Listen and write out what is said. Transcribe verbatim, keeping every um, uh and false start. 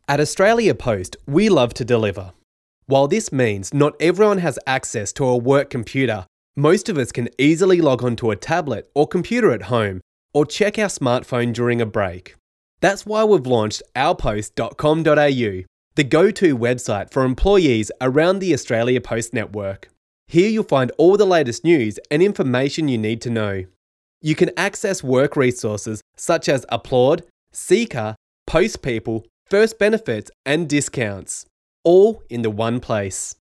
At Australia Post, we love to deliver. While this means not everyone has access to a work computer, most of us can easily log onto a tablet or computer at home or check our smartphone during a break. That's why we've launched our post dot com dot a u, the go-to website for employees around the Australia Post network. Here you'll find all the latest news and information you need to know. You can access work resources such as Applaud, Seeker, Post People, First Benefits and discounts, all in the one place.